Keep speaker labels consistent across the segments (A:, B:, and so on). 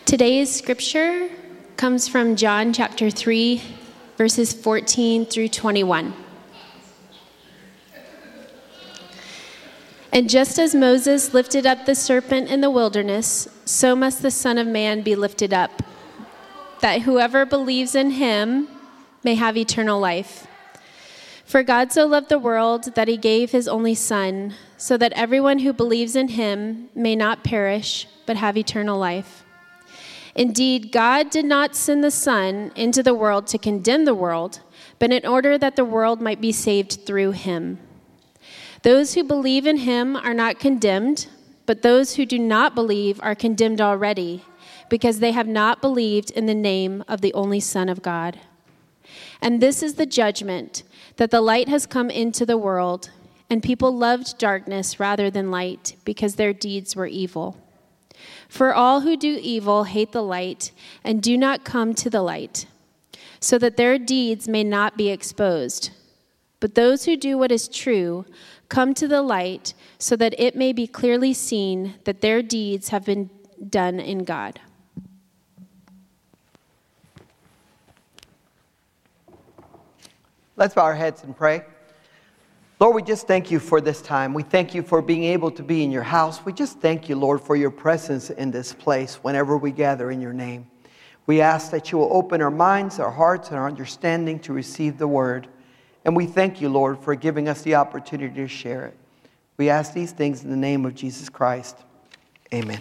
A: Today's scripture comes from John chapter 3, verses 14 through 21. And just as Moses lifted up the serpent in the wilderness, so must the Son of Man be lifted up, that whoever believes in him may have eternal life. For God so loved the world that he gave his only Son, so that everyone who believes in him may not perish, but have eternal life. Indeed, God did not send the Son into the world to condemn the world, but in order that the world might be saved through him. Those who believe in him are not condemned, but those who do not believe are condemned already, because they have not believed in the name of the only Son of God. And this is the judgment, that the light has come into the world, and people loved darkness rather than light, because their deeds were evil. For all who do evil hate the light and do not come to the light, so that their deeds may not be exposed. But those who do what is true come to the light, so that it may be clearly seen that their deeds have been done in God.
B: Let's bow our heads and pray. Lord, we just thank you for this time. We thank you for being able to be in your house. We just thank you, Lord, for your presence in this place whenever we gather in your name. We ask that you will open our minds, our hearts, and our understanding to receive the word. And we thank you, Lord, for giving us the opportunity to share it. We ask these things in the name of Jesus Christ. Amen.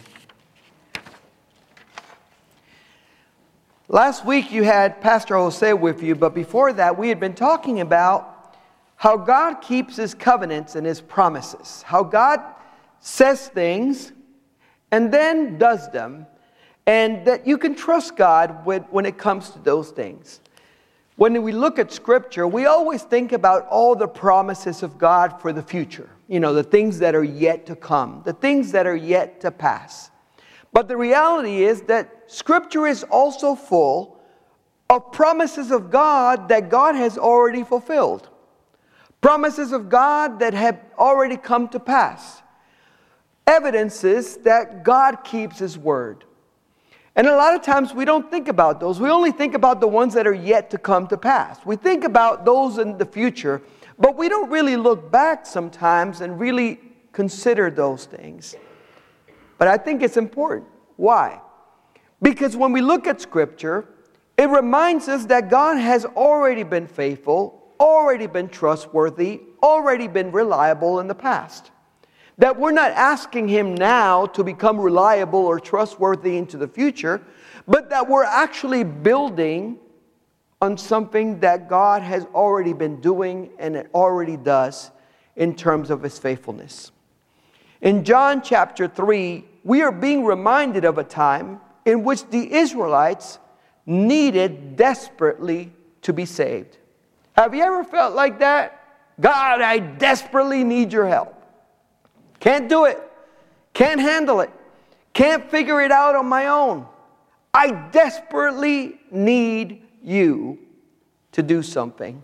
B: Last week you had Pastor Jose with you, but before that we had been talking about how God keeps his covenants and his promises. How God says things and then does them. And that you can trust God when it comes to those things. When we look at Scripture, we always think about all the promises of God for the future. You know, the things that are yet to come. The things that are yet to pass. But the reality is that Scripture is also full of promises of God that God has already fulfilled. Promises of God that have already come to pass. Evidences that God keeps his word. And a lot of times we don't think about those. We only think about the ones that are yet to come to pass. We think about those in the future, but we don't really look back sometimes and really consider those things. But I think it's important. Why? Because when we look at Scripture, it reminds us that God has already been faithful, already been trustworthy, already been reliable in the past. That we're not asking him now to become reliable or trustworthy into the future, but that we're actually building on something that God has already been doing and it already does in terms of his faithfulness. In John chapter 3, we are being reminded of a time in which the Israelites needed desperately to be saved. Have you ever felt like that? God, I desperately need your help. Can't do it. Can't handle it. Can't figure it out on my own. I desperately need you to do something.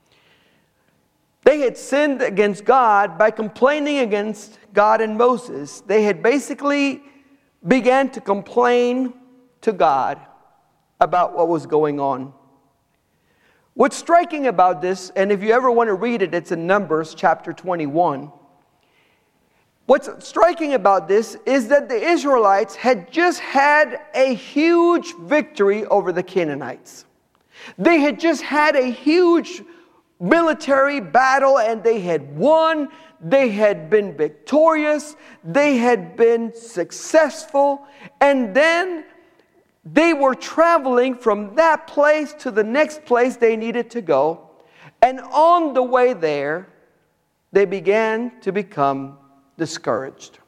B: They had sinned against God by complaining against God and Moses. They had basically began to complain to God about what was going on. What's striking about this, and if you ever want to read it, it's in Numbers chapter 21. What's striking about this is that the Israelites had just had a huge victory over the Canaanites. They had just had a huge military battle and they had won. They had been victorious. They had been successful. And then they were traveling from that place to the next place they needed to go. And on the way there, they began to become discouraged.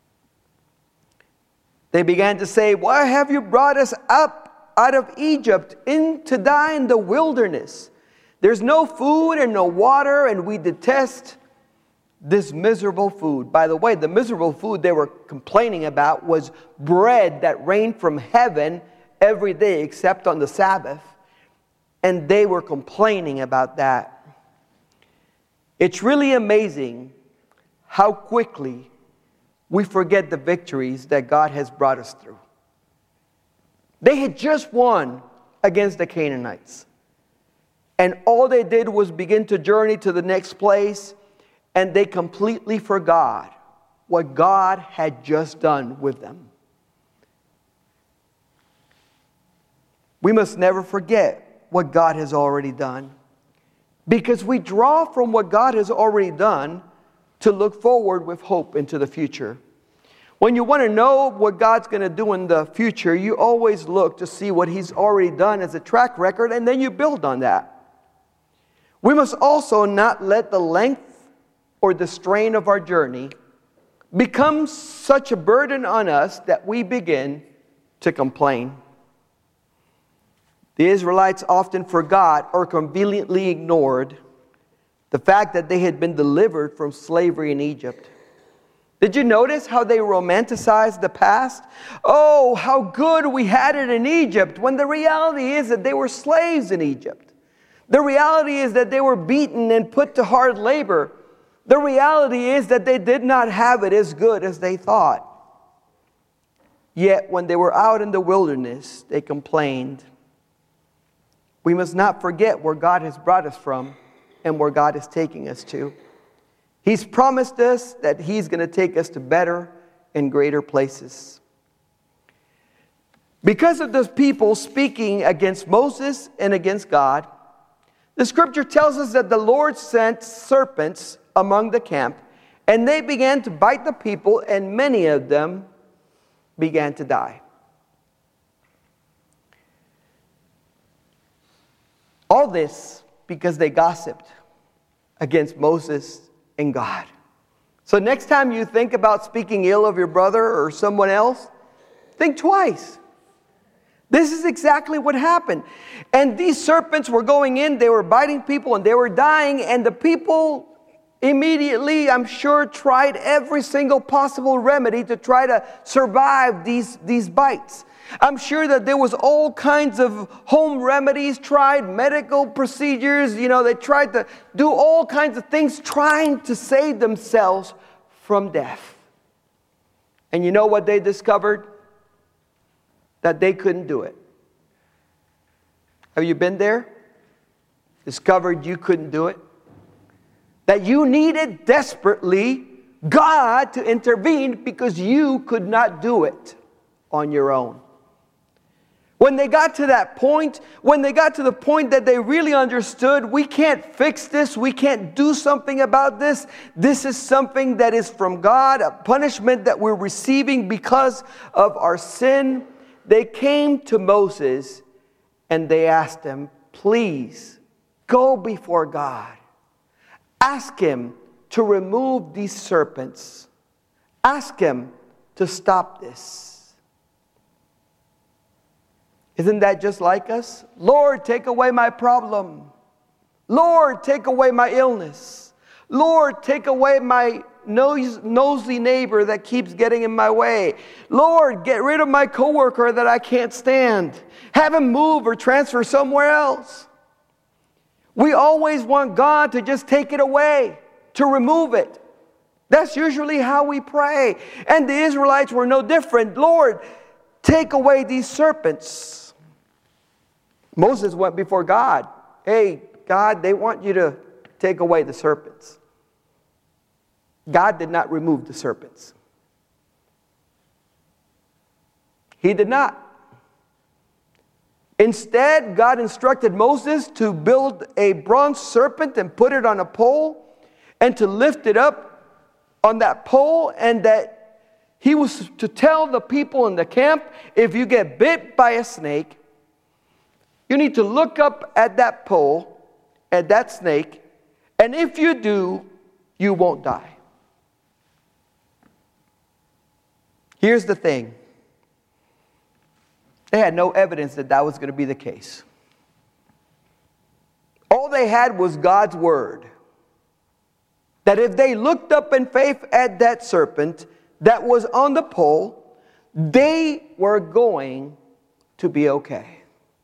B: They began to say, why have you brought us up out of Egypt to die in the wilderness? There's no food and no water, and we detest this miserable food. By the way, the miserable food they were complaining about was bread that rained from heaven every day except on the Sabbath. And they were complaining about that. It's really amazing how quickly we forget the victories that God has brought us through. They had just won against the Canaanites. And all they did was begin to journey to the next place, and they completely forgot what God had just done with them. We must never forget what God has already done, because we draw from what God has already done to look forward with hope into the future. When you want to know what God's going to do in the future, you always look to see what He's already done as a track record, and then you build on that. We must also not let the length or the strain of our journey become such a burden on us that we begin to complain. The Israelites often forgot or conveniently ignored the fact that they had been delivered from slavery in Egypt. Did you notice how they romanticized the past? Oh, how good we had it in Egypt, when the reality is that they were slaves in Egypt. The reality is that they were beaten and put to hard labor. The reality is that they did not have it as good as they thought. Yet when they were out in the wilderness, they complained. We must not forget where God has brought us from and where God is taking us to. He's promised us that He's going to take us to better and greater places. Because of those people speaking against Moses and against God, the scripture tells us that the Lord sent serpents among the camp, and they began to bite the people, and many of them began to die. All this because they gossiped against Moses and God. So next time you think about speaking ill of your brother or someone else, think twice. This is exactly what happened. And these serpents were going in, they were biting people, and they were dying, and the people immediately, I'm sure, tried every single possible remedy to try to survive these bites. I'm sure that there was all kinds of home remedies tried, medical procedures. They tried to do all kinds of things trying to save themselves from death. And you know what they discovered? That they couldn't do it. Have you been there? Discovered you couldn't do it? That you needed desperately God to intervene because you could not do it on your own. When they got to that point, when they got to the point that they really understood, we can't fix this, we can't do something about this, this is something that is from God, a punishment that we're receiving because of our sin, they came to Moses and they asked him, please go before God. Ask Him to remove these serpents. Ask Him to stop this. Isn't that just like us? Lord, take away my problem. Lord, take away my illness. Lord, take away my nosy neighbor that keeps getting in my way. Lord, get rid of my coworker that I can't stand. Have him move or transfer somewhere else. We always want God to just take it away, to remove it. That's usually how we pray. And the Israelites were no different. Lord, take away these serpents. Moses went before God. Hey, God, they want you to take away the serpents. God did not remove the serpents. He did not. Instead, God instructed Moses to build a bronze serpent and put it on a pole and to lift it up on that pole, and that he was to tell the people in the camp, if you get bit by a snake, you need to look up at that pole, at that snake, and if you do, you won't die. Here's the thing. They had no evidence that that was going to be the case. All they had was God's word. That if they looked up in faith at that serpent that was on the pole, they were going to be okay.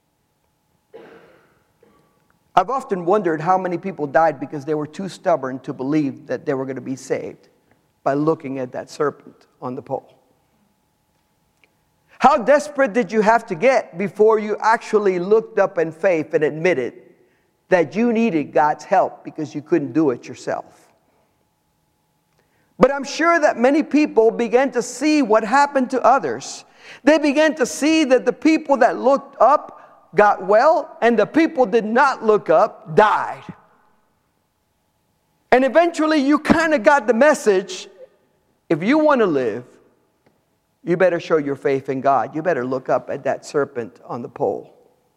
B: I've often wondered how many people died because they were too stubborn to believe that they were going to be saved by looking at that serpent on the pole. How desperate did you have to get before you actually looked up in faith and admitted that you needed God's help because you couldn't do it yourself? But I'm sure that many people began to see what happened to others. They began to see that the people that looked up got well, and the people did not look up died. And eventually you kind of got the message, if you want to live, you better show your faith in God. You better look up at that serpent on the pole.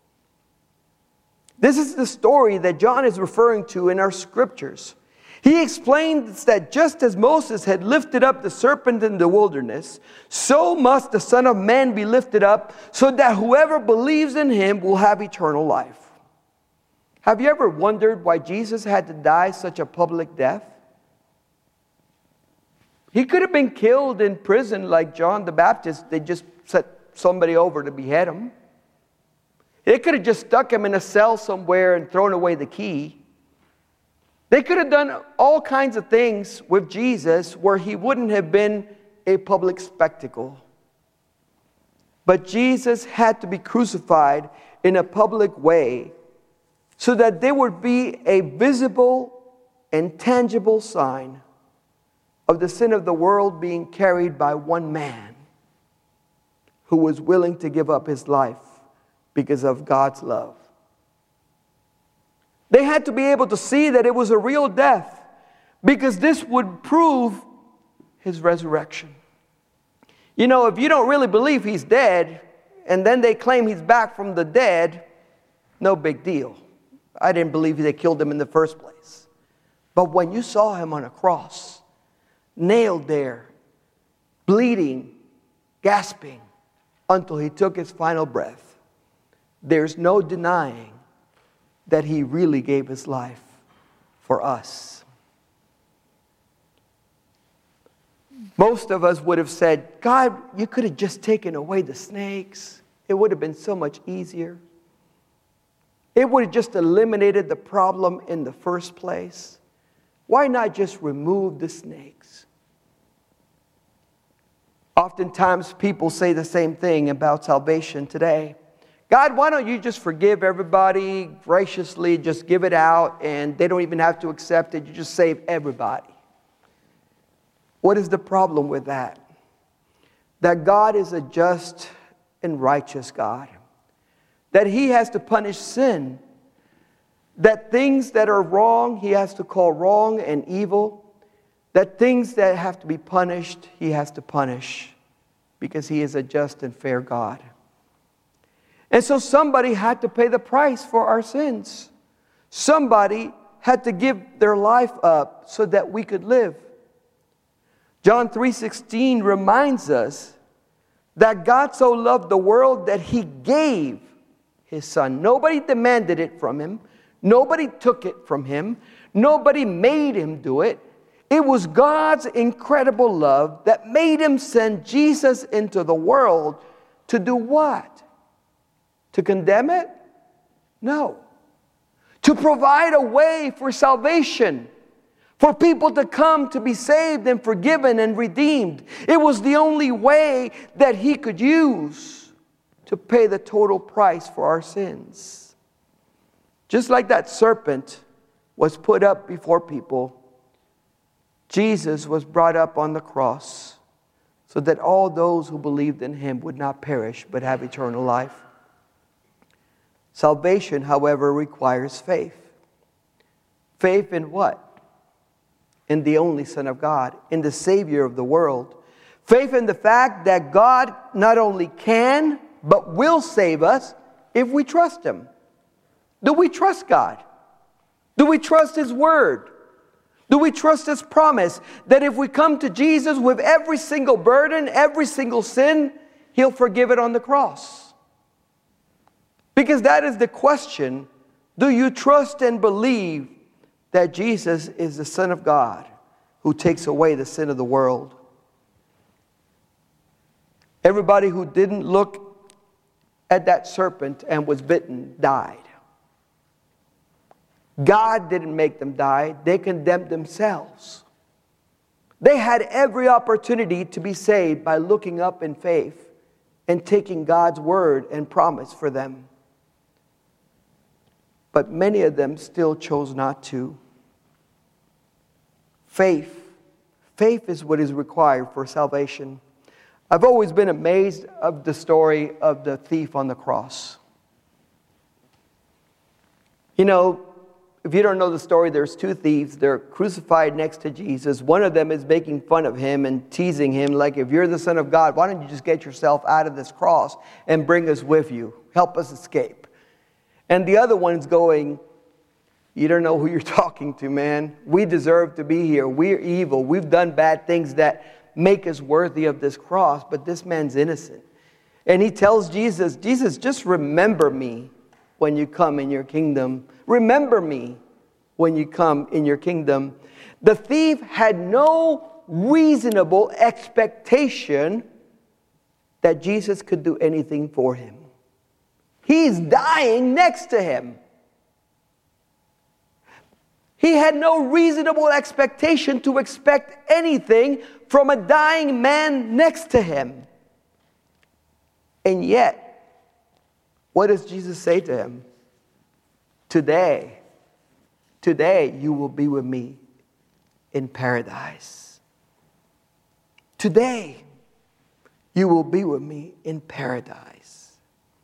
B: This is the story that John is referring to in our scriptures. He explains that just as Moses had lifted up the serpent in the wilderness, so must the Son of Man be lifted up, so that whoever believes in him will have eternal life. Have you ever wondered why Jesus had to die such a public death? He could have been killed in prison like John the Baptist. They just set somebody over to behead him. They could have just stuck him in a cell somewhere and thrown away the key. They could have done all kinds of things with Jesus where he wouldn't have been a public spectacle. But Jesus had to be crucified in a public way so that there would be a visible and tangible sign of the sin of the world being carried by one man who was willing to give up his life because of God's love. They had to be able to see that it was a real death, because this would prove his resurrection. You know, if you don't really believe he's dead, and then they claim he's back from the dead, no big deal. I didn't believe they killed him in the first place. But when you saw him on a cross, nailed there, bleeding, gasping, until he took his final breath, there's no denying that he really gave his life for us. Most of us would have said, God, you could have just taken away the snakes. It would have been so much easier. It would have just eliminated the problem in the first place. Why not just remove the snakes? Oftentimes people say the same thing about salvation today. God, why don't you just forgive everybody graciously, just give it out, and they don't even have to accept it. You just save everybody. What is the problem with that? That God is a just and righteous God. That he has to punish sin. That things that are wrong, he has to call wrong and evil. That things that have to be punished, he has to punish. Because he is a just and fair God. And so somebody had to pay the price for our sins. Somebody had to give their life up so that we could live. John 3:16 reminds us that God so loved the world that he gave his son. Nobody demanded it from him. Nobody took it from him. Nobody made him do it. It was God's incredible love that made him send Jesus into the world to do what? To condemn it? No. To provide a way for salvation. For people to come to be saved and forgiven and redeemed. It was the only way that he could use to pay the total price for our sins. Just like that serpent was put up before people, Jesus was brought up on the cross so that all those who believed in him would not perish but have eternal life. Salvation, however, requires faith. Faith in what? In the only Son of God, in the Savior of the world. Faith in the fact that God not only can, but will save us if we trust him. Do we trust God? Do we trust his word? Do we trust his promise that if we come to Jesus with every single burden, every single sin, he'll forgive it on the cross? Because that is the question. Do you trust and believe that Jesus is the Son of God who takes away the sin of the world? Everybody who didn't look at that serpent and was bitten died. God didn't make them die. They condemned themselves. They had every opportunity to be saved by looking up in faith and taking God's word and promise for them. But many of them still chose not to. Faith is what is required for salvation. I've always been amazed of the story of the thief on the cross. You know, if you don't know the story, there's two thieves. They're crucified next to Jesus. One of them is making fun of him and teasing him, like, if you're the Son of God, why don't you just get yourself out of this cross and bring us with you? Help us escape. And the other one's going, you don't know who you're talking to, man. We deserve to be here. We're evil. We've done bad things that make us worthy of this cross, but this man's innocent. And he tells Jesus, just remember me when you come in your kingdom. Remember me when you come in your kingdom. The thief had no reasonable expectation that Jesus could do anything for him. He's dying next to him. He had no reasonable expectation to expect anything from a dying man next to him. And yet, what does Jesus say to him? Today you will be with me in paradise. Today, you will be with me in paradise.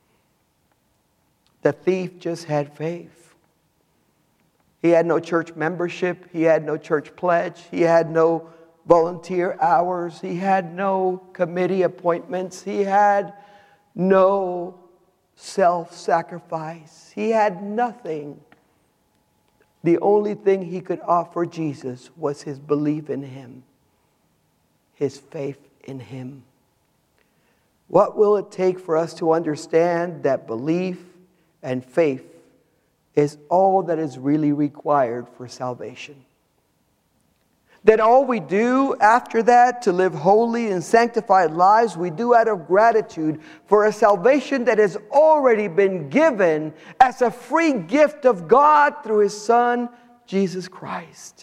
B: The thief just had faith. He had no church membership. He had no church pledge. He had no volunteer hours. He had no committee appointments. He had no self-sacrifice. He had nothing. The only thing he could offer Jesus was his belief in him, his faith in him. What will it take for us to understand that belief and faith is all that is really required for salvation? That all we do after that to live holy and sanctified lives, we do out of gratitude for a salvation that has already been given as a free gift of God through His Son, Jesus Christ.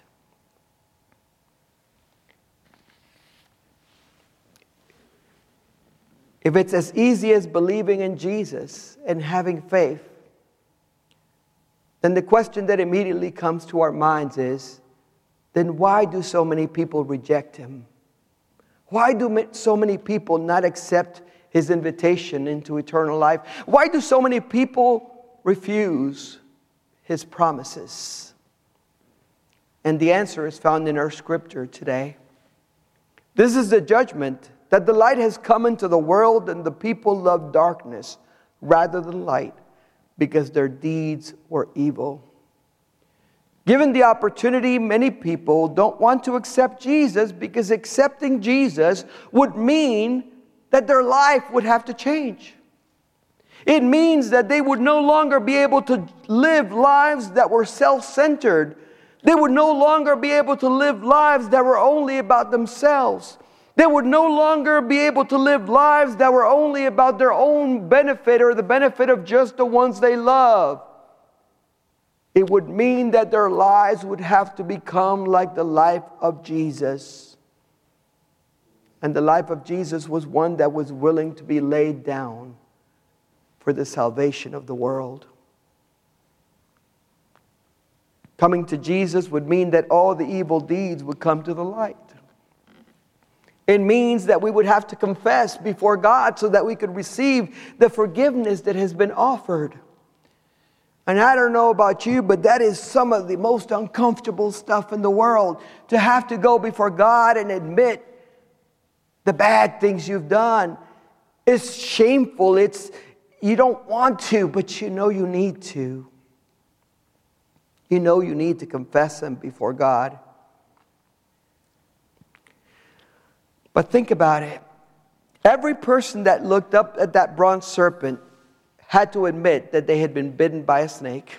B: If it's as easy as believing in Jesus and having faith, then the question that immediately comes to our minds is, then why do so many people reject Him? Why do so many people not accept His invitation into eternal life? Why do so many people refuse His promises? And the answer is found in our scripture today. This is the judgment, that the light has come into the world, and the people love darkness rather than light, because their deeds were evil. Given the opportunity, many people don't want to accept Jesus because accepting Jesus would mean that their life would have to change. It means that they would no longer be able to live lives that were self-centered. They would no longer be able to live lives that were only about themselves. They would no longer be able to live lives that were only about their own benefit or the benefit of just the ones they love. It would mean that their lives would have to become like the life of Jesus. And the life of Jesus was one that was willing to be laid down for the salvation of the world. Coming to Jesus would mean that all the evil deeds would come to the light. It means that we would have to confess before God so that we could receive the forgiveness that has been offered. And I don't know about you, but that is some of the most uncomfortable stuff in the world. To have to go before God and admit the bad things you've done. It's shameful. You don't want to, but you know you need to. You know you need to confess them before God. But think about it. Every person that looked up at that bronze serpent had to admit that they had been bitten by a snake.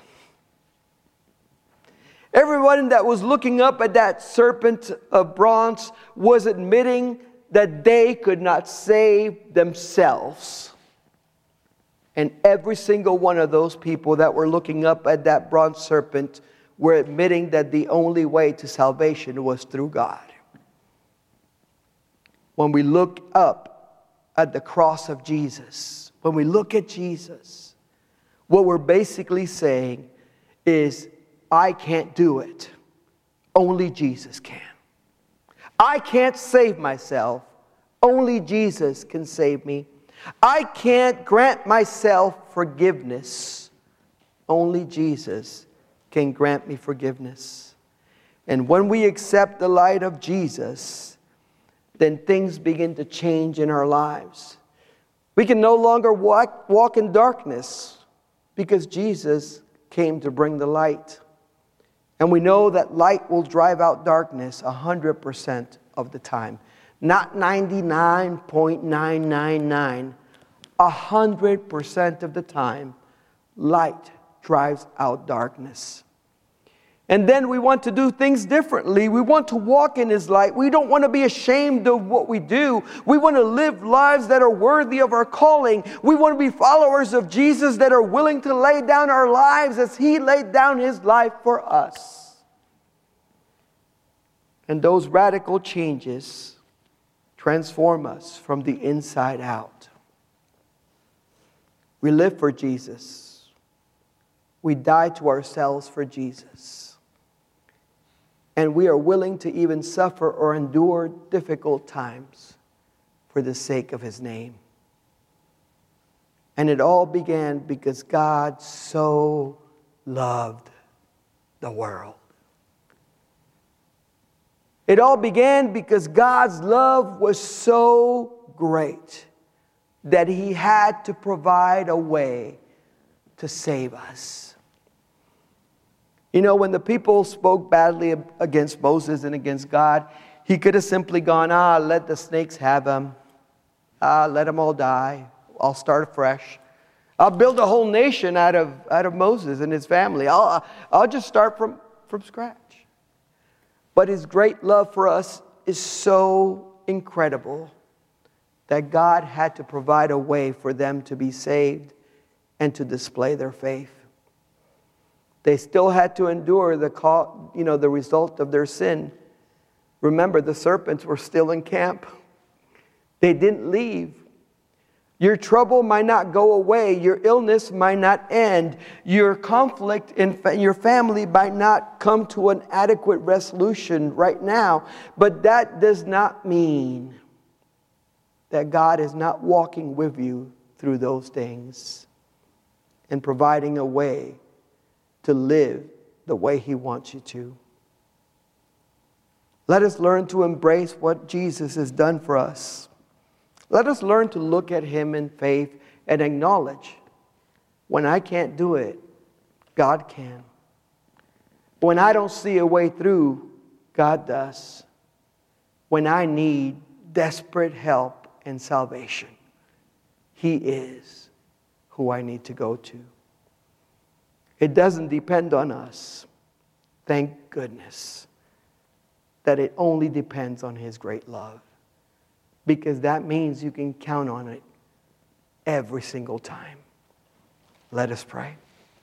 B: Everyone that was looking up at that serpent of bronze was admitting that they could not save themselves. And every single one of those people that were looking up at that bronze serpent were admitting that the only way to salvation was through God. When we look up at the cross of Jesus, when we look at Jesus, what we're basically saying is, I can't do it. Only Jesus can. I can't save myself. Only Jesus can save me. I can't grant myself forgiveness. Only Jesus can grant me forgiveness. And when we accept the light of Jesus, then things begin to change in our lives. We can no longer walk in darkness because Jesus came to bring the light. And we know that light will drive out darkness 100% of the time. Not 99.999. 100% of the time, light drives out darkness. And then we want to do things differently. We want to walk in His light. We don't want to be ashamed of what we do. We want to live lives that are worthy of our calling. We want to be followers of Jesus that are willing to lay down our lives as He laid down His life for us. And those radical changes transform us from the inside out. We live for Jesus. We die to ourselves for Jesus. And we are willing to even suffer or endure difficult times for the sake of His name. And it all began because God so loved the world. It all began because God's love was so great that He had to provide a way to save us. You know, when the people spoke badly against Moses and against God, He could have simply gone, let the snakes have them. Let them all die. I'll start afresh. I'll build a whole nation out of Moses and his family. I'll just start from scratch. But His great love for us is so incredible that God had to provide a way for them to be saved and to display their faith. They still had to endure the result of their sin. Remember, the serpents were still in camp. They didn't leave. Your trouble might not go away. Your illness might not end. Your conflict in your family might not come to an adequate resolution right now. But that does not mean that God is not walking with you through those things and providing a way to live the way He wants you to. Let us learn to embrace what Jesus has done for us. Let us learn to look at Him in faith and acknowledge, when I can't do it, God can. When I don't see a way through, God does. When I need desperate help and salvation, He is who I need to go to. It doesn't depend on us. Thank goodness that it only depends on His great love. Because that means you can count on it every single time. Let us pray.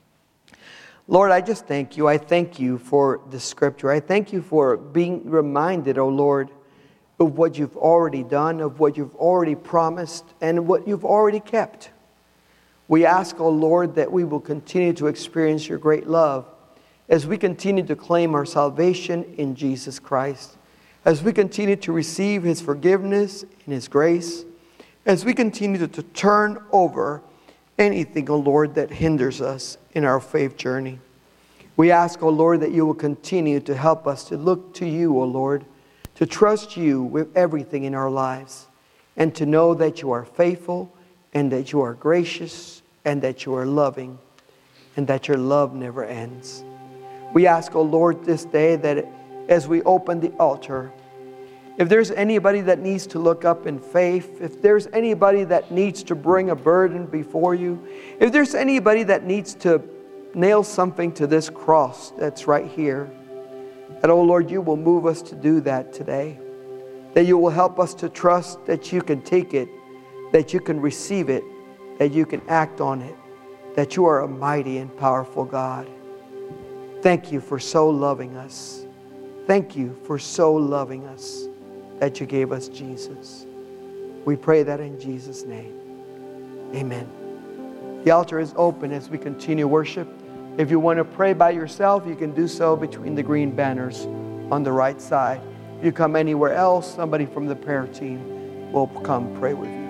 B: Lord, I just thank You. I thank You for the Scripture. I thank You for being reminded, oh Lord, of what You've already done, of what You've already promised, and what You've already kept. We ask, oh Lord, that we will continue to experience Your great love as we continue to claim our salvation in Jesus Christ, as we continue to receive His forgiveness and His grace, as we continue to turn over anything, oh Lord, that hinders us in our faith journey. We ask, oh Lord, that You will continue to help us to look to You, oh Lord, to trust You with everything in our lives, and to know that You are faithful, and that You are gracious, and that You are loving, and that Your love never ends. We ask, oh Lord, this day that as we open the altar, if there's anybody that needs to look up in faith, if there's anybody that needs to bring a burden before You, if there's anybody that needs to nail something to this cross that's right here, that, oh Lord, You will move us to do that today. That You will help us to trust that You can take it, that You can receive it, that You can act on it, that You are a mighty and powerful God. Thank You for so loving us. Thank You for so loving us that You gave us Jesus. We pray that in Jesus' name. Amen. The altar is open as we continue worship. If you want to pray by yourself, you can do so between the green banners on the right side. If you come anywhere else, somebody from the prayer team will come pray with you.